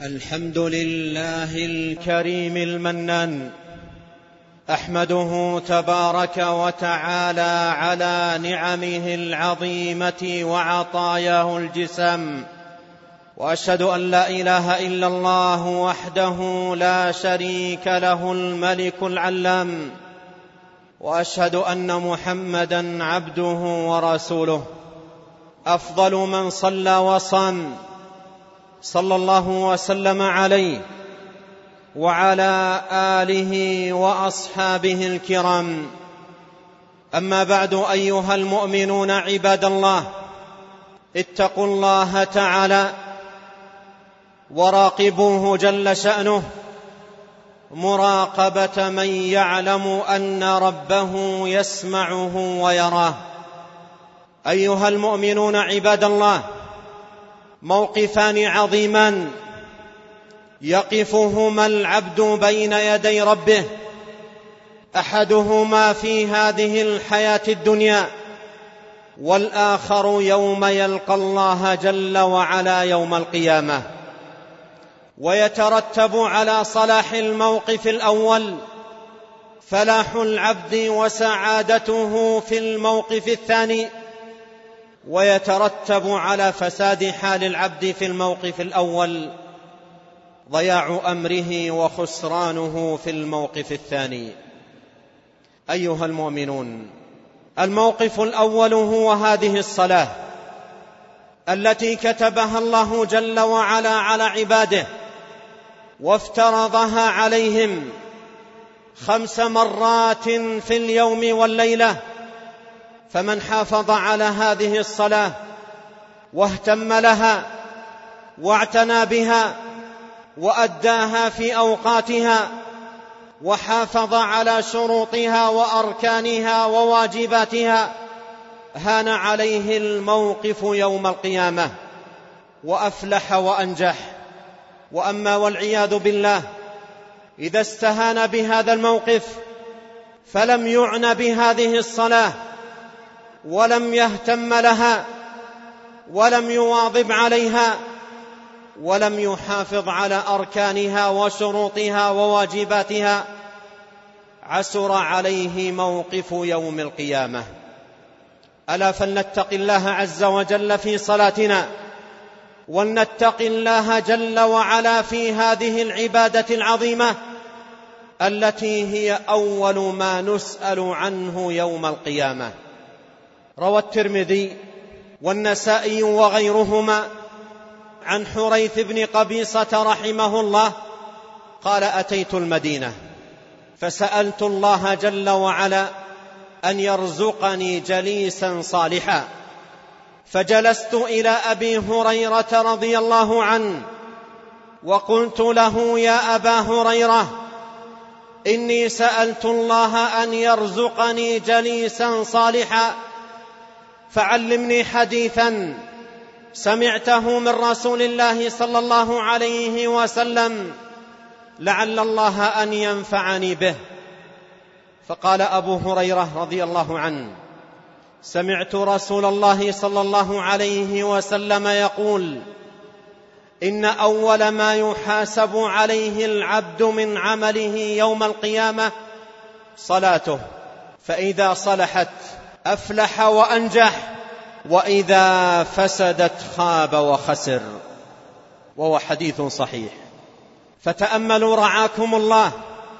الحمد لله الكريم المنان، أحمده تبارك وتعالى على نعمه العظيمة وعطاياه الجسم، وأشهد أن لا إله إلا الله وحده لا شريك له الملك العلام، وأشهد أن محمدًا عبده ورسوله، أفضل من صلى وصام، صلى الله وسلم عليه وعلى آله وأصحابه الكرام. أما بعد، أيها المؤمنون عباد الله، اتقوا الله تعالى وراقبوه جل شأنه مراقبة من يعلم أن ربه يسمعه ويراه. أيها المؤمنون عباد الله، موقفان عظيمان يقفهما العبد بين يدي ربه، أحدهما في هذه الحياة الدنيا، والآخر يوم يلقى الله جل وعلا يوم القيامة. ويترتب على صلاح الموقف الأول فلاح العبد وسعادته في الموقف الثاني، ويترتب على فساد حال العبد في الموقف الأول ضياع أمره وخسرانه في الموقف الثاني. أيها المؤمنون، الموقف الأول هو هذه الصلاة التي كتبها الله جل وعلا على عباده وافترضها عليهم 5 مرات في اليوم والليلة. فمن حافظ على هذه الصلاة واهتم لها واعتنى بها وأداها في أوقاتها وحافظ على شروطها وأركانها وواجباتها، هان عليه الموقف يوم القيامة وأفلح وأنجح. وأما والعياذ بالله إذا استهان بهذا الموقف فلم يعن بهذه الصلاة ولم يهتم لها ولم يواظب عليها ولم يحافظ على أركانها وشروطها وواجباتها، عسر عليه موقف يوم القيامة. ألا فلنتق الله عز وجل في صلاتنا، ولنتق الله جل وعلا في هذه العبادة العظيمة التي هي أول ما نسأل عنه يوم القيامة. روى الترمذي والنسائي وغيرهما عن حريث بن قبيصة رحمه الله قال: أتيت المدينة فسألت الله جل وعلا أن يرزقني جليسا صالحا، فجلست إلى أبي هريرة رضي الله عنه وقلت له: يا أبا هريرة، إني سألت الله أن يرزقني جليسا صالحا، فعلمني حديثا سمعته من رسول الله صلى الله عليه وسلم لعل الله أن ينفعني به. فقال أبو هريرة رضي الله عنه: سمعت رسول الله صلى الله عليه وسلم يقول: إن أول ما يحاسب عليه العبد من عمله يوم القيامة صلاته، فإذا صلحت أفلح وأنجح، وإذا فسدت خاب وخسر. وهو حديث صحيح. فتأملوا رعاكم الله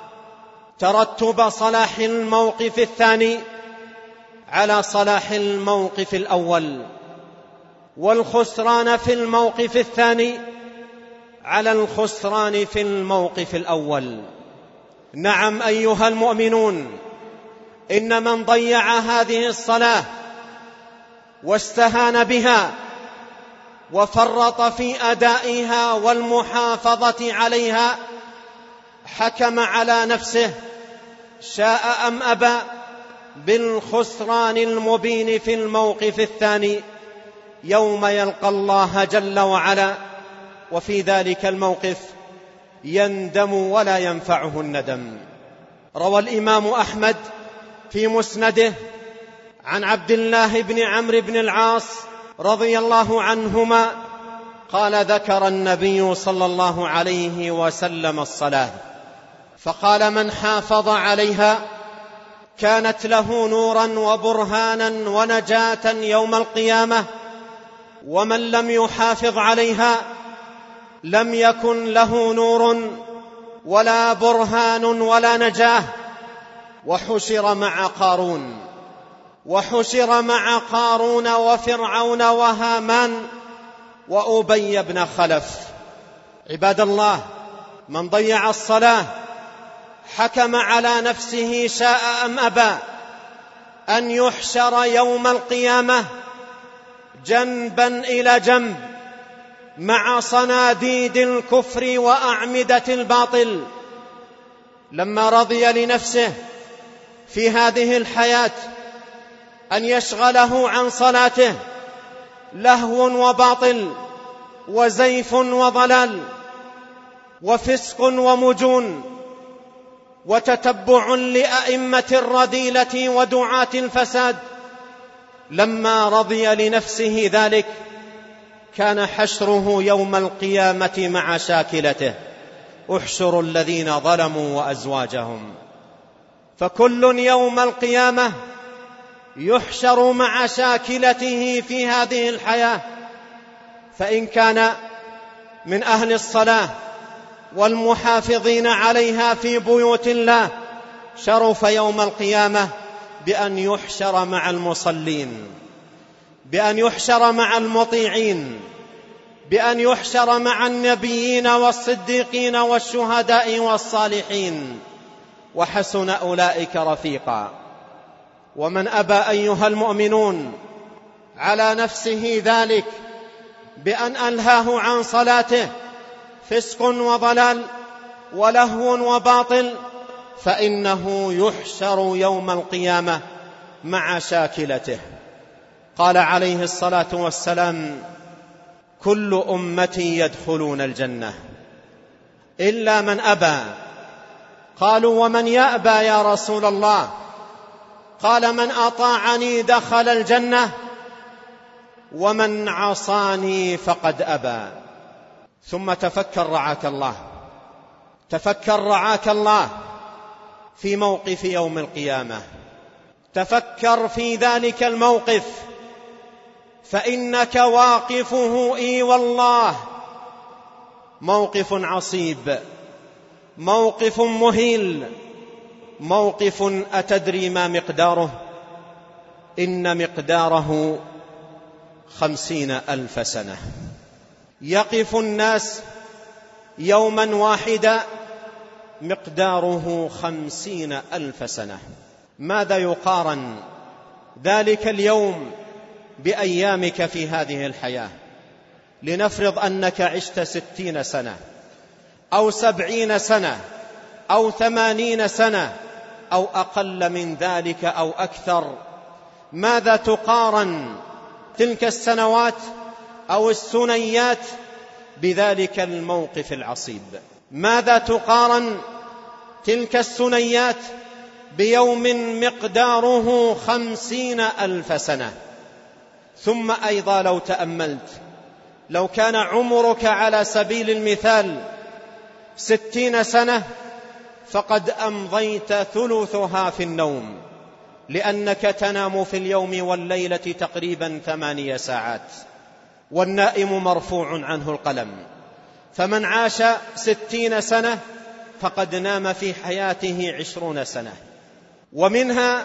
ترتب صلاح الموقف الثاني على صلاح الموقف الأول، والخسران في الموقف الثاني على الخسران في الموقف الأول. نعم أيها المؤمنون، إن من ضيع هذه الصلاة واستهان بها وفرط في أدائها والمحافظة عليها حكم على نفسه شاء أم أبى بالخسران المبين في الموقف الثاني يوم يلقى الله جل وعلا، وفي ذلك الموقف يندم ولا ينفعه الندم. روى الإمام أحمد في مسنده عن عبد الله بن عمرو بن العاص رضي الله عنهما قال: ذكر النبي صلى الله عليه وسلم الصلاة فقال: من حافظ عليها كانت له نورا وبرهانا ونجاة يوم القيامة، ومن لم يحافظ عليها لم يكن له نور ولا برهان ولا نجاة. وحشر مع قارون وفرعون وهامان وأبي بن خلف. عباد الله، من ضيع الصلاة حكم على نفسه شاء أم أبى أن يحشر يوم القيامة جنبا إلى جنب مع صناديد الكفر وأعمدة الباطل. لما رضي لنفسه في هذه الحياة أن يشغله عن صلاته لهو وباطل وزيف وضلال وفسق ومجون وتتبع لأئمة الرذيلة ودعاة الفساد، لما رضي لنفسه ذلك كان حشره يوم القيامة مع شاكلته: احشروا الذين ظلموا وأزواجهم. فكل يوم القيامة يحشر مع شاكلته في هذه الحياة، فإن كان من أهل الصلاة والمحافظين عليها في بيوت الله شرف يوم القيامة بأن يحشر مع المصلين، بأن يحشر مع المطيعين، بأن يحشر مع النبيين والصديقين والشهداء والصالحين، وحسن أولئك رفيقا. ومن أبى أيها المؤمنون على نفسه ذلك بأن ألهاه عن صلاته فسق وضلال ولهو وباطل، فإنه يحشر يوم القيامة مع شاكلته. قال عليه الصلاة والسلام: كل أمتي يدخلون الجنة إلا من أبى. قالوا: ومن يأبى يا رسول الله؟ قال: من أطاعني دخل الجنة ومن عصاني فقد أبى. ثم تفكر رعاك الله في موقف يوم القيامة، تفكر في ذلك الموقف، فإنك واقفه إي والله موقف عصيب، موقف مهيل، موقف أتدري ما مقداره؟ إن مقداره 50,000 سنة. يقف الناس يوما واحدا مقداره 50,000 سنة. ماذا يقارن ذلك اليوم بأيامك في هذه الحياة؟ لنفرض أنك عشت 60 سنة أو 70 سنة أو 80 سنة أو أقل من ذلك أو أكثر. ماذا تقارن تلك السنوات أو السنيات بذلك الموقف العصيب؟ ماذا تقارن تلك السنيات بيوم مقداره 50,000 سنة؟ ثم أيضا لو تأملت، لو كان عمرك على سبيل المثال 60 سنة فقد أمضيت ثلثها في النوم، لأنك تنام في اليوم والليلة تقريبا 8 ساعات، والنائم مرفوع عنه القلم. فمن عاش 60 سنة فقد نام في حياته 20 سنة، ومنها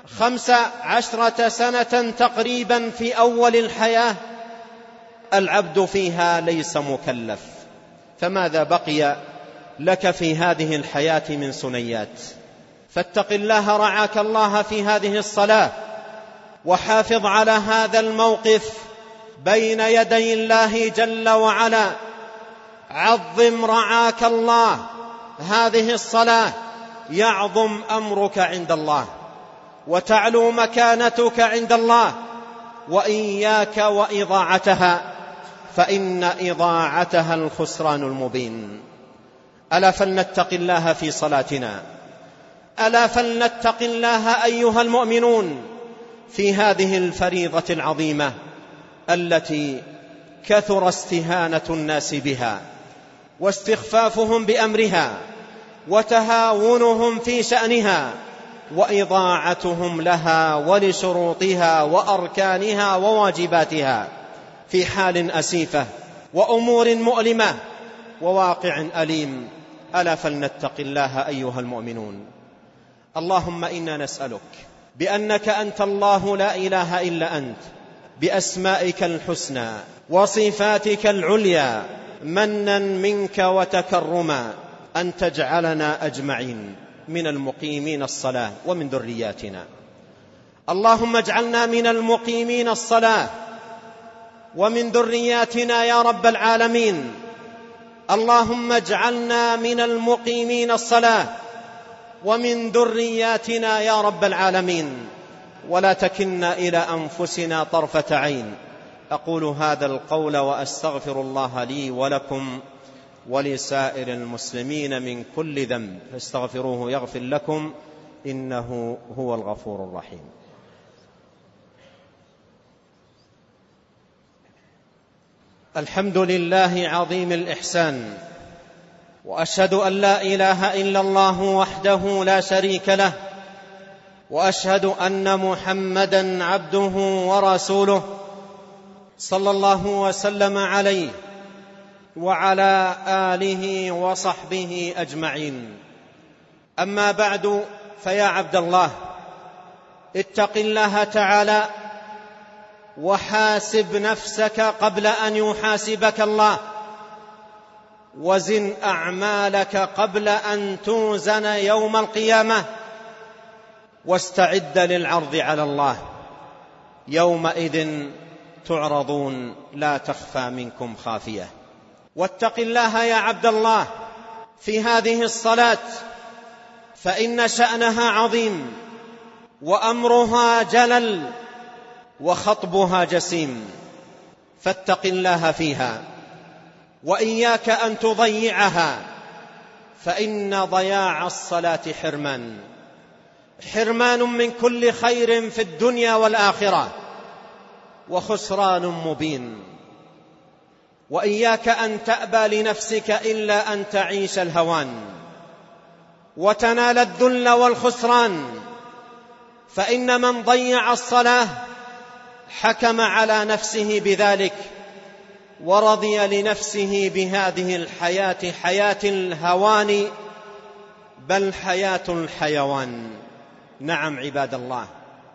15 سنة تقريبا في أول الحياة العبد فيها ليس مكلف. فماذا بقي لك في هذه الحياة من سنيات؟ فاتق الله رعاك الله في هذه الصلاة، وحافظ على هذا الموقف بين يدي الله جل وعلا. عظم رعاك الله هذه الصلاة، يعظم أمرك عند الله وتعلو مكانتك عند الله. وإياك وإضاعتها، فإن إضاعتها الخسران المبين. ألا فلنتق الله في صلاتنا، ألا فلنتق الله أيها المؤمنون في هذه الفريضة العظيمة التي كثر استهانة الناس بها واستخفافهم بأمرها وتهاونهم في شأنها وإضاعتهم لها ولشروطها وأركانها وواجباتها في حال أسيفة وأمور مؤلمة وواقع أليم. ألا فلنتق الله أيها المؤمنون. اللهم إنا نسألك بأنك أنت الله لا إله إلا أنت، بأسمائك الحسنى وصفاتك العليا، منا منك وتكرما، أن تجعلنا أجمعين من المقيمين الصلاة ومن ذرياتنا. اللهم اجعلنا من المقيمين الصلاة ومن ذرياتنا يا رب العالمين. اللهم اجعلنا من المقيمين الصلاة ومن ذرياتنا يا رب العالمين، ولا تكلنا إلى أنفسنا طرفة عين. أقول هذا القول وأستغفر الله لي ولكم ولسائر المسلمين من كل ذنب، فاستغفروه يغفر لكم، إنه هو الغفور الرحيم. الحمد لله عظيم الإحسان، وأشهد أن لا إله إلا الله وحده لا شريك له، وأشهد أن محمدًا عبده ورسوله، صلى الله وسلم عليه وعلى آله وصحبه أجمعين. أما بعد، فيا عبد الله، اتق الله تعالى وحاسب نفسك قبل أن يحاسبك الله، وزن أعمالك قبل أن توزن يوم القيامة، واستعد للعرض على الله. يومئذ تعرضون لا تخفى منكم خافية. واتق الله يا عبد الله في هذه الصلاة، فإن شأنها عظيم، وأمرها جلل، وخطبها جسيم، فاتق الله فيها، وإياك أن تضيعها، فإن ضياع الصلاة حرمان من كل خير في الدنيا والآخرة، وخسران مبين. وإياك أن تأبى لنفسك إلا أن تعيش الهوان وتنال الذل والخسران، فإن من ضيع الصلاة حكم على نفسه بذلك، ورضي لنفسه بهذه الحياة حياة الهوان، بل حياة الحيوان. نعم عباد الله،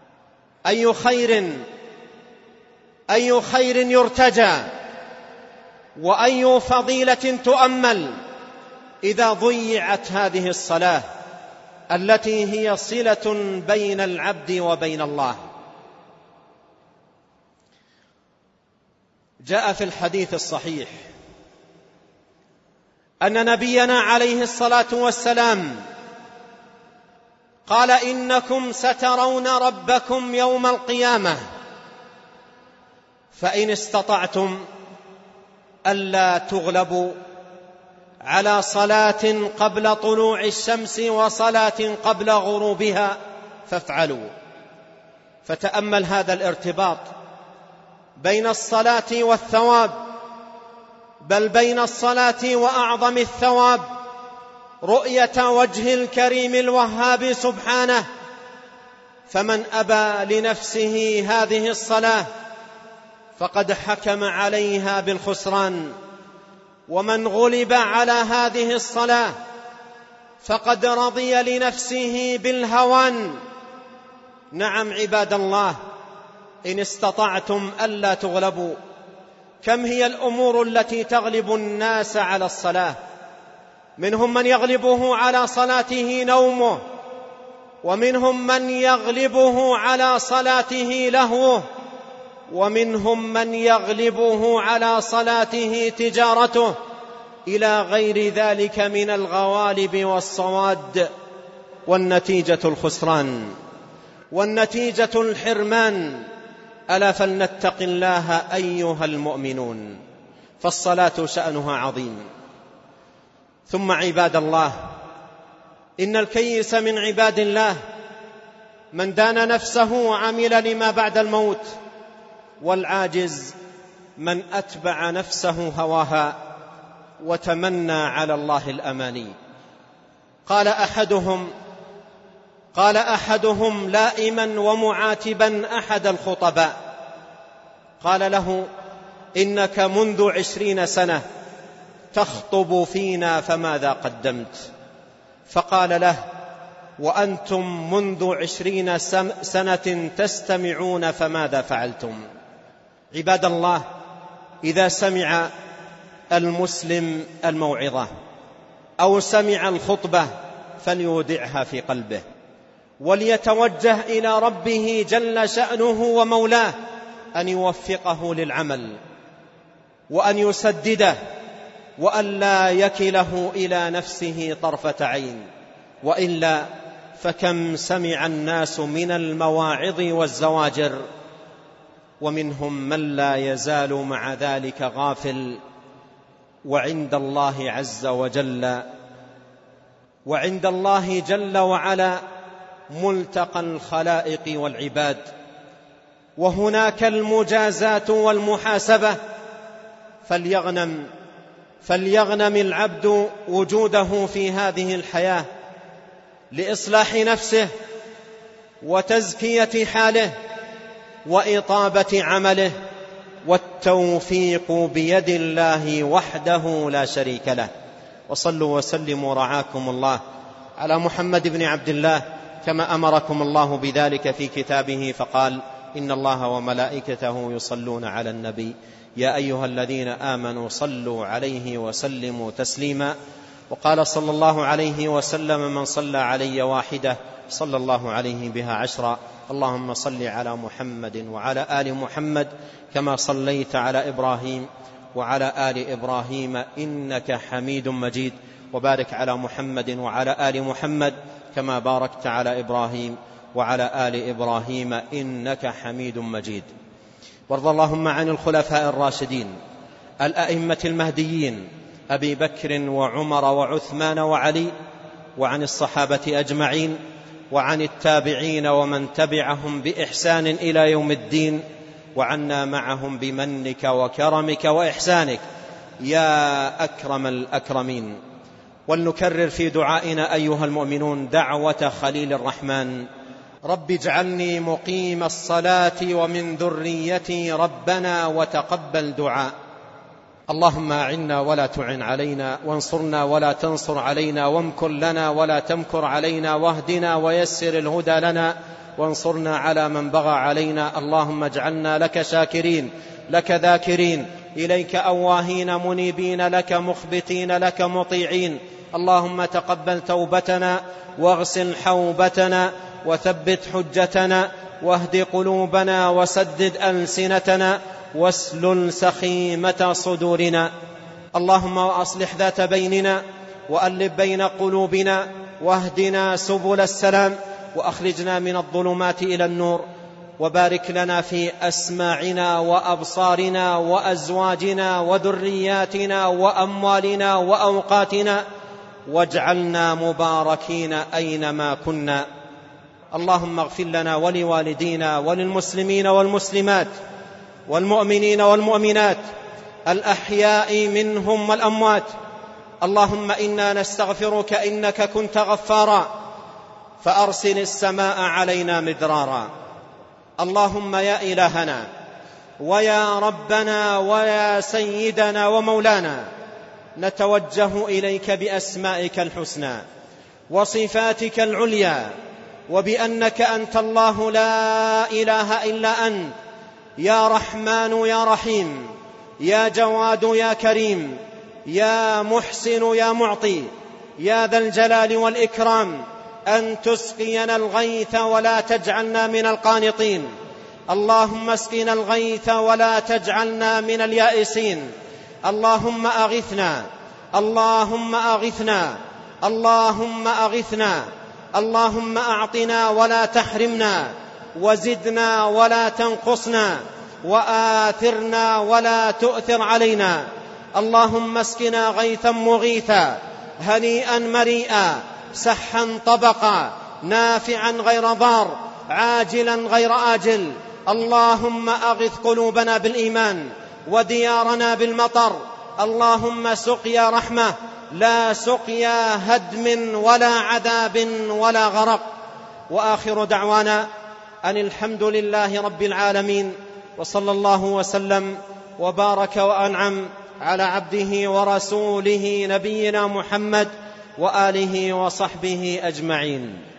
أي خير يرتجى وأي فضيلة تؤمل إذا ضيعت هذه الصلاة التي هي صلة بين العبد وبين الله. جاء في الحديث الصحيح أن نبينا عليه الصلاة والسلام قال: إنكم سترون ربكم يوم القيامة، فإن استطعتم ألا تغلبوا على صلاة قبل طلوع الشمس وصلاة قبل غروبها فافعلوا. فتأمل هذا الارتباط بين الصلاة والثواب، بل بين الصلاة وأعظم الثواب رؤية وجه الكريم الوهاب سبحانه. فمن أبى لنفسه هذه الصلاة فقد حكم عليها بالخسران، ومن غلب على هذه الصلاة فقد رضي لنفسه بالهوان. نعم عباد الله، إن استطعتم ألا تغلبوا. كم هي الأمور التي تغلب الناس على الصلاة؟ منهم من يغلبه على صلاته نومه، ومنهم من يغلبه على صلاته لهوه، ومنهم من يغلبه على صلاته تجارته، إلى غير ذلك من الغوالب والصواد، والنتيجة الخسران، والنتيجة الحرمان. ألا فلنتق الله أيها المؤمنون، فالصلاة شأنها عظيم. ثم عباد الله، إن الكيس من عباد الله من دان نفسه وعمل لما بعد الموت، والعاجز من أتبع نفسه هواها وتمنى على الله الأماني. قال أحدهم لائما ومعاتبا أحد الخطباء، قال له: إنك منذ 20 سنة تخطب فينا فماذا قدمت؟ فقال له: وأنتم منذ 20 سنة تستمعون فماذا فعلتم؟ عباد الله، إذا سمع المسلم الموعظة أو سمع الخطبة فليودعها في قلبه، وليتوجه إلى ربه جل شأنه ومولاه أن يوفقه للعمل وأن يسدده وأن لا يكله إلى نفسه طرفة عين، وإلا فكم سمع الناس من المواعظ والزواجر ومنهم من لا يزال مع ذلك غافل، وعند الله جل وعلا ملتقى الخلائق والعباد، وهناك المجازات والمحاسبة. فليغنم العبد وجوده في هذه الحياة لإصلاح نفسه وتزكية حاله وإطابة عمله، والتوفيق بيد الله وحده لا شريك له. وصلوا وسلموا رعاكم الله على محمد بن عبد الله كما أمركم الله بذلك في كتابه، فقال: إن الله وملائكته يصلون على النبي يا أيها الذين آمنوا صلوا عليه وسلموا تسليما. وقال صلى الله عليه وسلم: من صلى علي واحدة صلى الله عليه بها 10. اللهم صل على محمد وعلى آل محمد كما صليت على إبراهيم وعلى آل إبراهيم إنك حميد مجيد، وبارك على محمد وعلى آل محمد كما باركت على إبراهيم وعلى آل إبراهيم إنك حميد مجيد. وارض اللهم عن الخلفاء الراشدين الأئمة المهديين أبي بكر وعمر وعثمان وعلي، وعن الصحابة أجمعين، وعن التابعين ومن تبعهم بإحسان إلى يوم الدين، وعنا معهم بمنك وكرمك وإحسانك يا أكرم الأكرمين. ولنكرر في دعائنا أيها المؤمنون دعوة خليل الرحمن: رب اجعلني مقيم الصلاة ومن ذريتي ربنا وتقبل دعاء. اللهم أعنا ولا تعن علينا، وانصرنا ولا تنصر علينا، وامكر لنا ولا تمكر علينا، واهدنا ويسر الهدى لنا، وانصرنا على من بغى علينا. اللهم اجعلنا لك شاكرين، لك ذاكرين، إليك أواهين، منيبين لك، مخبتين لك، مطيعين. اللهم تقبل توبتنا، واغسل حوبتنا، وثبت حجتنا، واهد قلوبنا، وسدد ألسنتنا، واسلل سخيمة صدورنا. اللهم أصلح ذات بيننا، وألف بين قلوبنا، واهدنا سبل السلام، وأخرجنا من الظلمات إلى النور. وبارك لنا في أسماعنا وأبصارنا وأزواجنا وذرياتنا وأموالنا وأوقاتنا، واجعلنا مباركين أينما كنا. اللهم اغفر لنا ولوالدينا وللمسلمين والمسلمات والمؤمنين والمؤمنات الأحياء منهم والأموات. اللهم إنا نستغفرك إنك كنت غفارا فأرسل السماء علينا مدرارا. اللهم يا إلهنا ويا ربنا ويا سيدنا ومولانا، نتوجه إليك بأسمائك الحسنى وصفاتك العليا، وبأنك أنت الله لا إله إلا أنت، يا رحمن يا رحيم، يا جواد يا كريم، يا محسن يا معطي، يا ذا الجلال والإكرام، أن تسقينا الغيث ولا تجعلنا من القانطين. اللهم اسقنا الغيث ولا تجعلنا من اليائسين. اللهم أغثنا، اللهم أغثنا، اللهم أغثنا. اللهم أعطنا ولا تحرمنا، وزدنا ولا تنقصنا، وآثرنا ولا تؤثر علينا. اللهم اسقنا غيثا مغيثا، هنيئا مريئا، سحا طبقا، نافعا غير ضار، عاجلا غير آجل. اللهم أغث قلوبنا بالإيمان، وديارنا بالمطر، اللهم سقيا رحمة لا سقيا هدم ولا عذاب ولا غرق. وآخر دعوانا أن الحمد لله رب العالمين، وصلى الله وسلم وبارك وأنعم على عبده ورسوله نبينا محمد وآله وصحبه أجمعين.